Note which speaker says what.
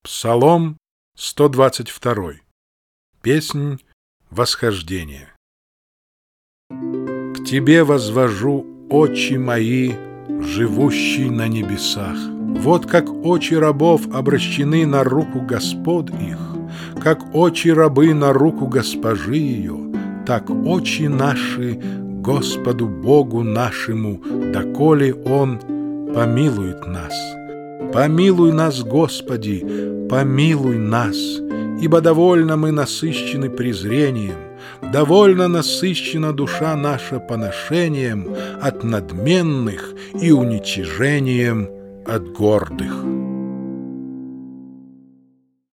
Speaker 1: Псалом 122. Песнь восхождения. К Тебе возвожу очи мои, живущий на небесах. Вот как очи рабов обращены на руку господ их, как очи рабы на руку госпожи ее, так очи наши Господу Богу нашему, доколе Он помилует нас. Помилуй нас, Господи, помилуй нас, ибо довольно мы насыщены презрением, довольно насыщена душа наша поношением от надменных и уничижением от гордых.